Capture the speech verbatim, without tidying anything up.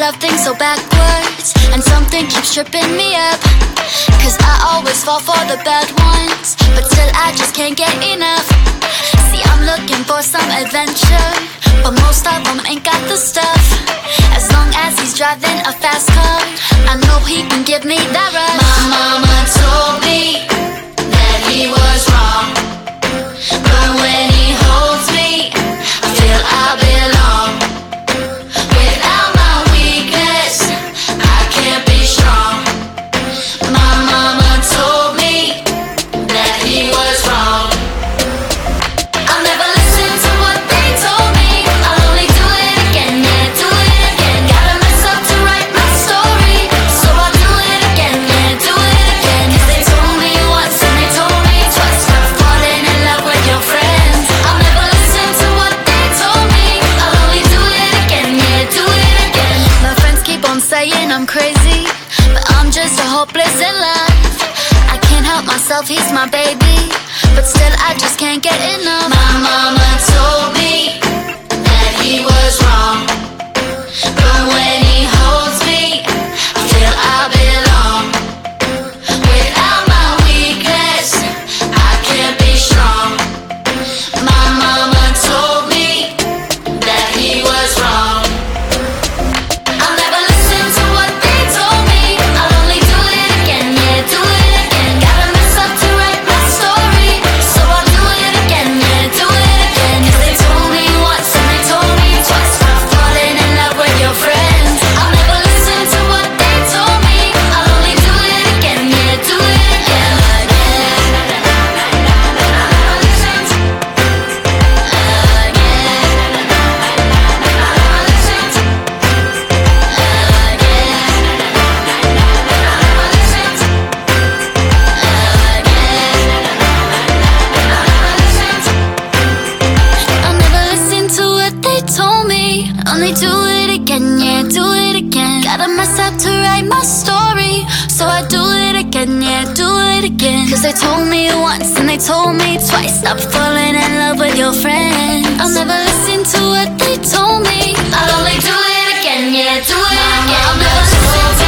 love things so backwards, and something keeps tripping me up. Cause I always fall for the bad ones, but still I just can't get enough. See, I'm looking for some adventure, but most of them ain't got the stuff. As long as he's driving a fast car, I know he can give me that rush. My mama told me that he was wrong, but when he holds me, I feel I belong. Without my weakness, I can't be strong. My mama told me that he was wrong. I'll never listen to what they told me. I'll only do it again, yeah, do it again. Gotta mess up to write my story, so I'll do it again, yeah, do it again. Cause they told me once and they told me twice, stop falling in love with your friends. I'll never listen to what they told me. I'll only do it again, yeah, do it again. My friends keep on saying I'm crazy, but I'm just so hopeless in love. I can't help myself, he's my baby, but still I just can't get enough. My mama told me that he was wrong, but when he holds me, I feel I belong. Without my weakness, I can't be strong. My mama told me that he was wrong. I'll never listen to what they told me. I'll only do it again, yeah, do it again. Gotta mess up to write my story, so I'll do it again, yeah, do it again. Cause they told me once and they told me twice, stop falling in love with your friends. I'll never listen to what they told me. I'll only do it again, yeah, do it again. I'll never listen to what they told me. Only do it again, yeah, do it again. Gotta mess up to write my story, so I do it again, yeah, do it again. Cause they told me once and they told me twice, stop falling in love with your friends. I'll never listen to what they told me. I'll only do it again, yeah, do it again. I'll never listen to